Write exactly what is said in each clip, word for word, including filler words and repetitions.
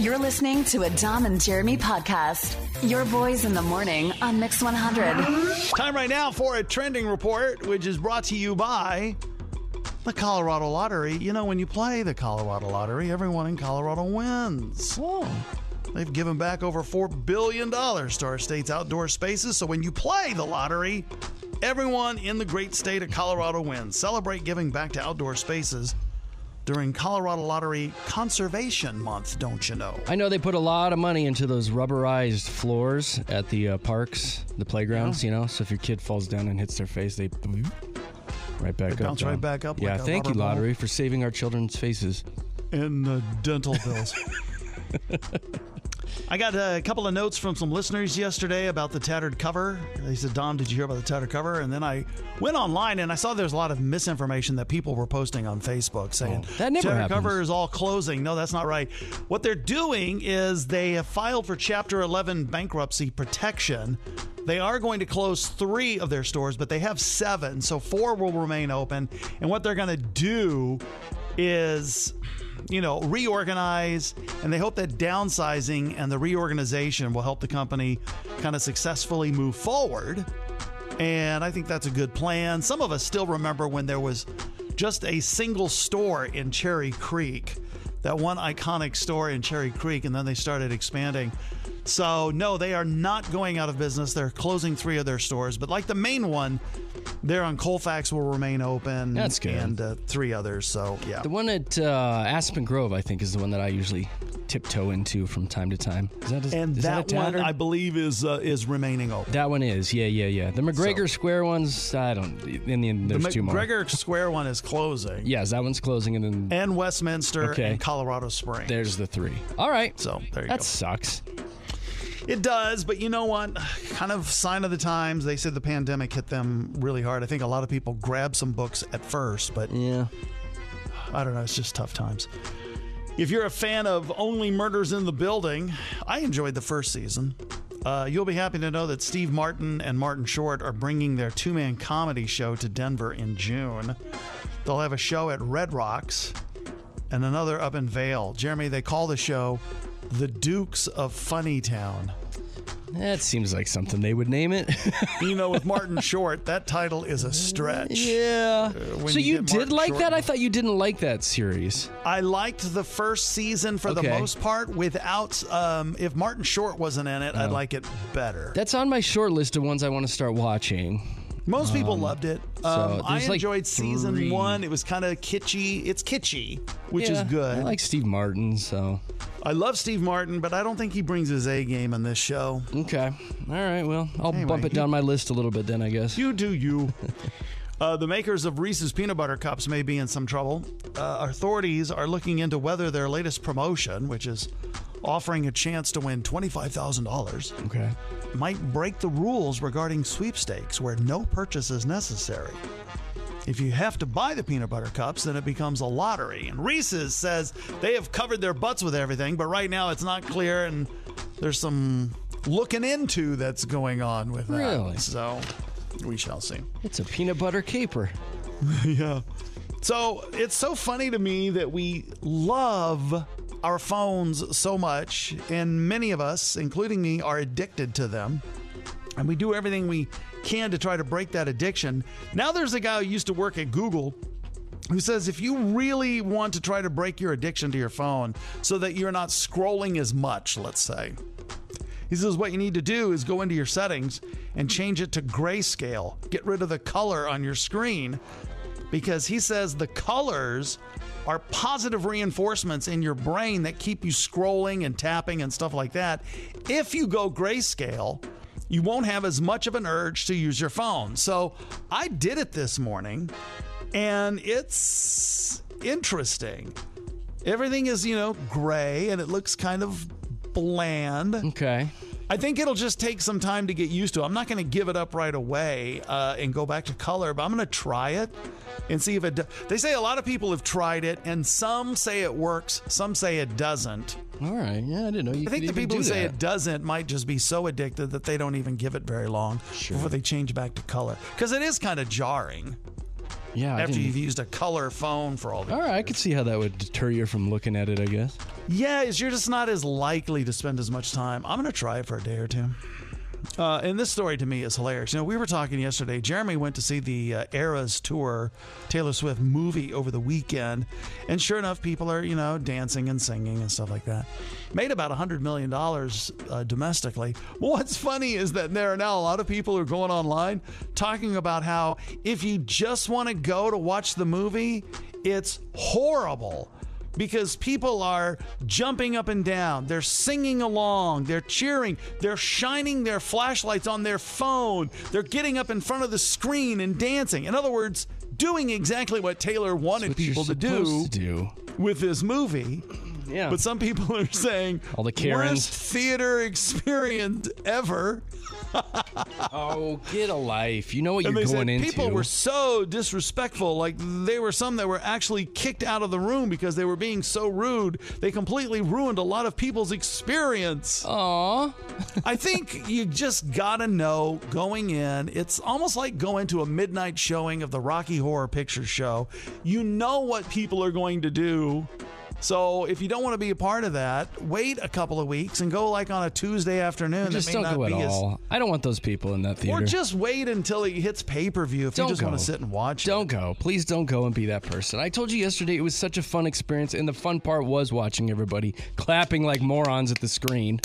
You're listening to a Dom and Jeremy podcast. Your boys in the morning on Mix one hundred. Time right now for a trending report, which is brought to you by the Colorado Lottery. You know, when you play the Colorado Lottery, everyone in Colorado wins. Oh. They've given back over four billion dollars to our state's outdoor spaces. So when you play the lottery, everyone in the great state of Colorado wins. Celebrate giving back to outdoor spaces during Colorado Lottery Conservation Month, don't you know? I know they put a lot of money into those rubberized floors at the uh, parks, the playgrounds, yeah. you know? So if your kid falls down and hits their face, they right back they up. bounce right back up. Yeah, like thank you, ball. Lottery, for saving our children's faces. And uh, dental bills. I got a couple of notes from some listeners yesterday about the tattered cover. They said, Dom, did you hear about the tattered cover? And then I went online and I saw there's a lot of misinformation that people were posting on Facebook saying, oh, that never tattered happens. cover is all closing. No, that's not right. What they're doing is they have filed for Chapter eleven bankruptcy protection. They are going to close three of their stores, but they have seven, so four will remain open. And what they're going to do is, you know, reorganize, and they hope that downsizing and the reorganization will help the company kind of successfully move forward. And I think that's a good plan. Some of us still remember when there was just a single store in Cherry Creek, that one iconic store in Cherry Creek, and then they started expanding. So, no, they are not going out of business. They're closing three of their stores. But like the main one, there on Colfax will remain open. That's good. And uh, three others. So, yeah. The one at uh, Aspen Grove, I think, is the one that I usually tiptoe into from time to time. Is that a, and is that, that one, I believe, is uh, is remaining open. That one is. Yeah, yeah, yeah. The McGregor so, Square ones, I don't. In the end, there's the two more. The McGregor Square one is closing. Yes, that one's closing. And then and Westminster okay. and Colorado Springs. There's the three. All right. So, there you that go. That sucks. It does, but you know what? Kind of sign of the times. They said the pandemic hit them really hard. I think a lot of people grabbed some books at first, but yeah, I don't know. It's just tough times. If you're a fan of Only Murders in the Building, I enjoyed the first season. Uh, you'll be happy to know that Steve Martin and Martin Short are bringing their two-man comedy show to Denver in June. They'll have a show at Red Rocks and another up in Vail. Jeremy, they call the show The Dukes of Funnytown. That seems like something they would name it. You know, with Martin Short, that title is a stretch. Yeah. Uh, so you, you did like Short, that? I thought you didn't like that series. I liked the first season for okay. the most part. Without, um, if Martin Short wasn't in it, oh. I'd like it better. That's on my short list of ones I want to start watching. Most people um, loved it. Um, so I enjoyed like season three. one. It was kind of kitschy. It's kitschy, which yeah, is good. I like Steve Martin, so. I love Steve Martin, but I don't think he brings his A game in this show. Okay. All right, well, I'll anyway, bump it down my list a little bit then, I guess. You do you. uh, the makers of Reese's Peanut Butter Cups may be in some trouble. Uh, authorities are looking into whether their latest promotion, which is offering a chance to win twenty-five thousand dollars, okay, might break the rules regarding sweepstakes where no purchase is necessary. If you have to buy the peanut butter cups, then it becomes a lottery. And Reese's says they have covered their butts with everything, but right now it's not clear, and there's some looking into that's going on with that. Really? So we shall see. It's a peanut butter caper. Yeah. So it's so funny to me that we love our phones so much, and many of us, including me, are addicted to them. And we do everything we can to try to break that addiction. Now there's a guy who used to work at Google who says if you really want to try to break your addiction to your phone so that you're not scrolling as much, let's say, he says what you need to do is go into your settings and change it to grayscale. Get rid of the color on your screen, because he says the colors are positive reinforcements in your brain that keep you scrolling and tapping and stuff like that. If you go grayscale, you won't have as much of an urge to use your phone. So I did it this morning, and it's interesting. Everything is, you know, gray, and it looks kind of bland. Okay. I think it'll just take some time to get used to. I'm not going to give it up right away uh, and go back to color, but I'm going to try it and see if it does. They say a lot of people have tried it, and some say it works, some say it doesn't. All right. Yeah, I didn't know you I think could the even people do who say that. it doesn't might just be so addicted that they don't even give it very long Sure. before they change back to color. Because it is kind of jarring. Yeah, I after didn't- you've used a color phone for all the All right, I could see how that would deter you from looking at it, I guess. Yeah, is you're just not as likely to spend as much time. I'm going to try it for a day or two. Uh, and this story to me is hilarious. You know, we were talking yesterday. Jeremy went to see the uh, Eras Tour Taylor Swift movie over the weekend. And sure enough, people are, you know, dancing and singing and stuff like that. Made about one hundred million dollars uh, domestically. Well, what's funny is that there are now a lot of people who are going online talking about how if you just want to go to watch the movie, it's horrible. Because people are jumping up and down, they're singing along, they're cheering, they're shining their flashlights on their phone, they're getting up in front of the screen and dancing. In other words, doing exactly what Taylor wanted What you're people to do, supposed to do. with this movie. Yeah. But some people are saying, All the Karens. worst theater experience ever. Oh, get a life. You know what And you're they going said into. people were so disrespectful. Like, there were some that were actually kicked out of the room because they were being so rude. They completely ruined a lot of people's experience. Aw. I think you just gotta know going in. It's almost like going to a midnight showing of the Rocky Horror Picture Show. You know what people are going to do. So if you don't want to be a part of that, wait a couple of weeks and go like on a Tuesday afternoon. Just that may don't not go at be as, all. I don't want those people in that theater. Or just wait until it hits pay-per-view if Don't you just go. want to sit and watch it. Don't go. Please don't go and be that person. I told you yesterday it was such a fun experience, and the fun part was watching everybody clapping like morons at the screen.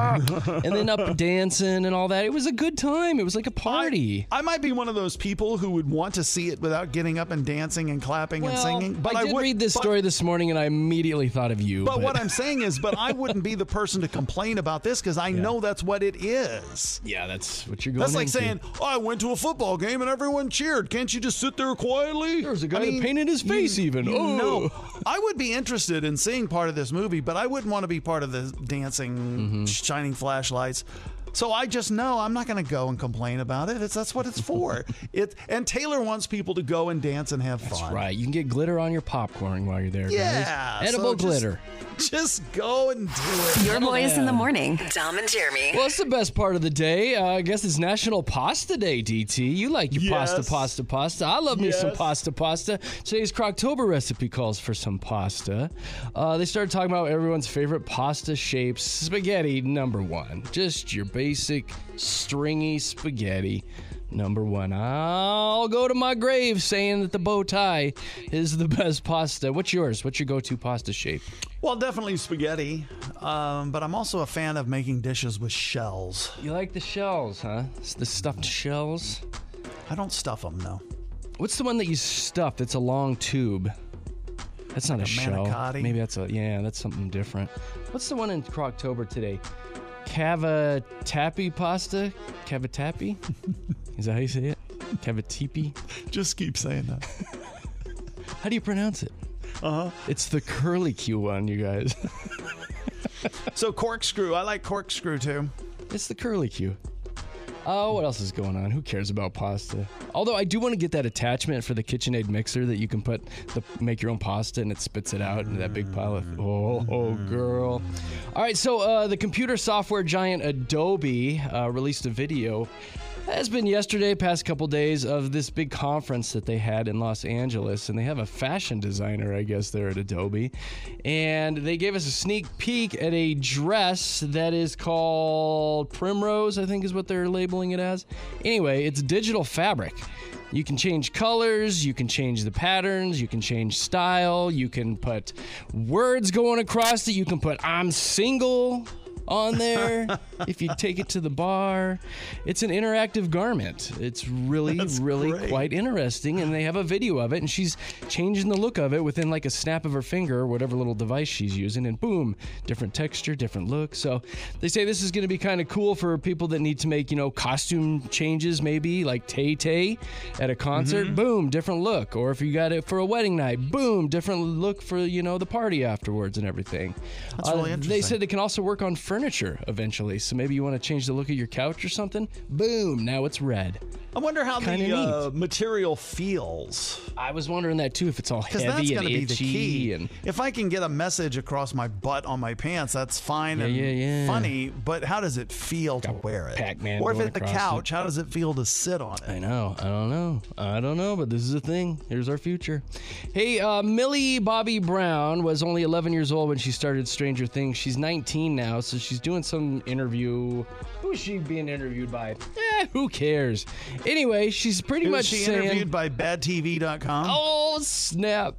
And then up dancing and all that. It was a good time. It was like a party. I, I might be one of those people who would want to see it without getting up and dancing and clapping and well, singing. But I I, did would read this but- story this morning, and I immediately thought of you. But what I'm saying is, but I wouldn't be the person to complain about this because I know that's what it is. Yeah, that's what you're going That's like into. saying, oh, I went to a football game and everyone cheered. Can't you just sit there quietly? There was a guy I that mean, painted his face you- even. You Oh. know, I would be interested in seeing part of this movie, but I wouldn't want to be part of the dancing, Mm-hmm. shining flashlights. So I just know I'm not going to go and complain about it. It's that's what it's for. It and Taylor wants people to go and dance and have fun. That's right. You can get glitter on your popcorn while you're there, Yeah, guys. Edible so just- glitter. Just go and do it. Your boys in the man. morning. Dom and Jeremy. Well, it's the best part of the day. Uh, I guess it's National Pasta Day, D T. You like your pasta, Yes. pasta, pasta. I love me some Yes. pasta, pasta. Today's Croctober recipe calls for some pasta. Uh, they started talking about everyone's favorite pasta shapes. Spaghetti, number one. Just your basic, stringy spaghetti. Number one. I'll go to my grave saying that the bow tie is the best pasta. What's yours? What's your go-to pasta shape? Well, definitely spaghetti, um, but I'm also a fan of making dishes with shells. You like the shells, huh? It's the stuffed shells. I don't stuff them, no. What's the one that you stuff that's a long tube? That's not Like a, a shell. manicotti? Maybe that's a, yeah, that's something different. What's the one in Croctober today? Cavatappi pasta? Cavatappi? Is that how you say it? Cavatappi? Just keep saying that. How do you pronounce it? Uh-huh. It's the curly Q one, you guys. So corkscrew, I like corkscrew too. It's the curly Q. Oh, what else is going on? Who cares about pasta? Although I do want to get that attachment for the KitchenAid mixer that you can put the make your own pasta and it spits it out into that big pile of oh, oh girl. All right, so uh, the computer software giant Adobe uh, released a video. It's been yesterday, past couple days, of this big conference that they had in Los Angeles, and they have a fashion designer, I guess, there at Adobe, and they gave us a sneak peek at a dress that is called Primrose, I think is what they're labeling it as. Anyway, it's digital fabric. You can change colors, you can change the patterns, you can change style, you can put words going across it, you can put "I'm single" on there if you take it to the bar. It's an interactive garment. It's really, That's really great. quite interesting, and they have a video of it, and she's changing the look of it within like a snap of her finger or whatever little device she's using, and boom, different texture, different look. So they say this is going to be kind of cool for people that need to make, you know, costume changes, maybe like Tay Tay at a concert. Mm-hmm. Boom, different look. Or if you got it for a wedding night, boom, different look for, you know, the party afterwards and everything. That's really They interesting. said it can also work on furniture furniture eventually. So maybe you want to change the look of your couch or something. Boom, now it's red. I wonder how Kinda the uh, material feels. I was wondering that too, if it's all Because that's heavy going and to be the itchy. key. And If I can get a message across my butt on my pants, that's fine Yeah, and yeah, yeah. funny. But how does it feel to wear it? Pac-Man or if going it's the across couch, how does it feel to sit on it? I know. I don't know. I don't know, but this is a thing. Here's our future. Hey, uh, Millie Bobby Brown was only eleven years old when she started Stranger Things. She's nineteen now, so she's doing some interview. Who's she being interviewed by? Eh, who cares? Anyway, she's pretty Was much she saying, interviewed by bad T V dot com? oh, snap.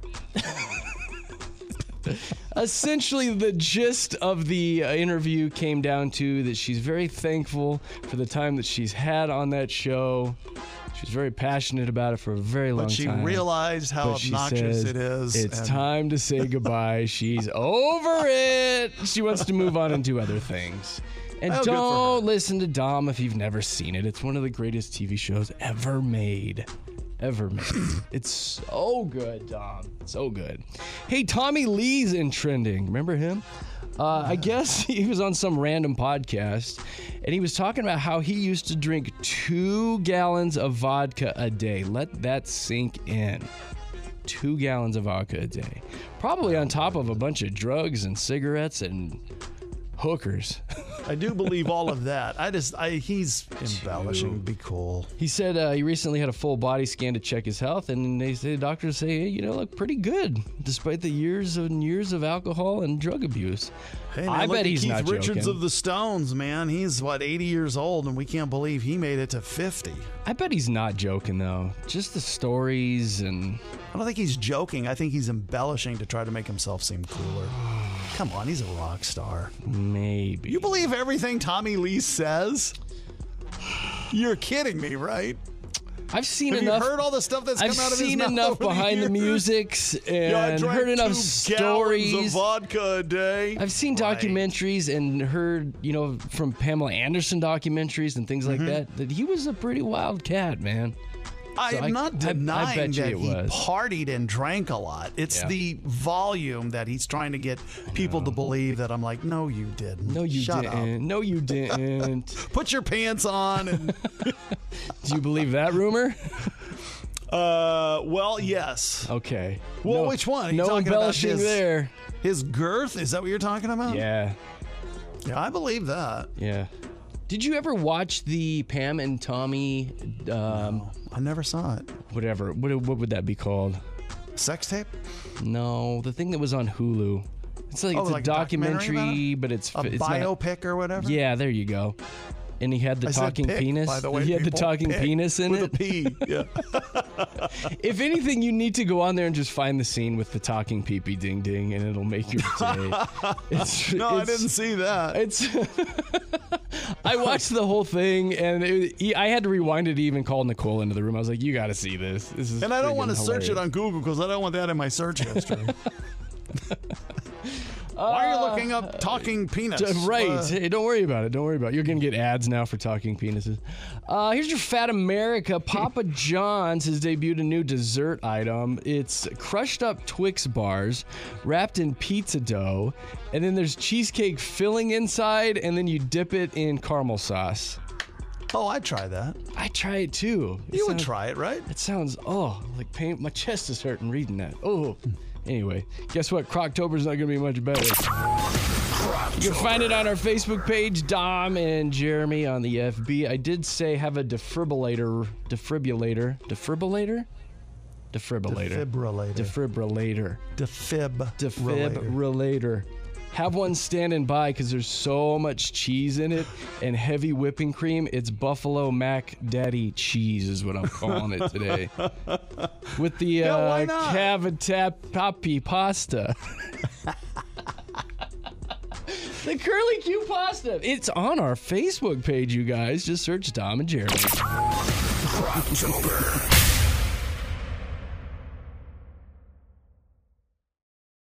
Essentially, the gist of the uh, interview came down to that she's very thankful for the time that she's had on that show. She's very passionate about it for a very long But she time. realized how But she obnoxious says, it is. It's and- time to say goodbye. She's over it. She wants to move on and do other things. And Oh, good for don't her. listen to Dom if you've never seen it. It's one of the greatest T V shows ever made. Ever made. It's so good, Dom. So good. Hey, Tommy Lee's in trending. Remember him? Uh, I guess he was on some random podcast, and he was talking about how he used to drink two gallons of vodka a day. Let that sink in. Two gallons of vodka a day. Probably on top of a bunch of drugs and cigarettes and hookers. I do believe all of that. I just, I, he's embellishing. Be cool. He said uh, he recently had a full body scan to check his health, and they say doctors say, hey, you know, look pretty good despite the years and years of alcohol and drug abuse. Hey, man, I look bet at he's Keith not Richards joking. of the Stones, man. He's what, eighty years old, and we can't believe he made it to fifty. I bet he's not joking though. Just the stories and I don't think he's joking. I think he's embellishing to try to make himself seem cooler. Come on, he's a rock star. maybe. You believe everything Tommy Lee says? You're kidding me, right? I've seen Have enough. you heard all the stuff that's come I've out of his seen mouth enough over the behind the, years? musics and Yeah, I drank heard enough two gallons of stories. vodka a day. I've seen Right. documentaries and heard, you know, from Pamela Anderson documentaries and things like Mm-hmm. that, that he was a pretty wild cat, man. I So am I- not I- I denying bet you that it he was. partied and drank a lot. It's Yeah. the volume that he's trying to get people to believe that I'm like, no, you didn't. No, you Shut didn't. up. No, you didn't. Put your pants on. And, Do you believe that rumor? uh, well, yes. Okay. Well, No- which one? Are you No talking about embellishing his- there. His girth? Is that what you're talking about? Yeah. Yeah, I believe that. Yeah. Did you ever watch the Pam and Tommy, um, I never saw it. whatever, what, what would that be called? Sex tape? No, the thing that was on Hulu. It's like Oh, it's a like a documentary documentary, about but it's A it's not- biopic or whatever? yeah, there you go. And he had the I said talking pic, penis. by the way, he had the people. talking Pic penis in with it. a P. Yeah. If anything, you need to go on there and just find the scene with the talking pee-pee ding ding, and it'll make your day. It's, No, I it's- didn't see that. It's. I watched the whole thing, and it, he- I had to rewind it to even call Nicole into the room. I was like, "You got to see this. This is." And I don't friggin' want to search it hilarious." on Google because I don't want that in my search history. Why are you looking up talking penis? Uh, Right. Uh, Hey, don't worry about it. Don't worry about it. You're going to get ads now for talking penises. Uh, here's your Fat America. Papa John's has debuted a new dessert item. It's crushed up Twix bars wrapped in pizza dough. And then there's cheesecake filling inside. And then you dip it in caramel sauce. oh, I'd try that. I try it too. It You would sounds- try it, right? It sounds, oh, like pain. My chest is hurting reading that. Oh. Anyway, guess what? Croctober's not going to be much better. You can find it on our Facebook page, Dom and Jeremy on the F B. I did say have a defibrillator, defibrillator, defibrillator, defibrillator, Defibrillator. defibrillator, Defib. defibrillator. Have one standing by because there's so much cheese in it and heavy whipping cream. It's Buffalo Mac Daddy cheese is what I'm calling it today. With the Yeah, uh, why not? Cavitap Papi pasta. The curly Q pasta. It's on our Facebook page, you guys. Just search Dom and Jeremy. Croctober.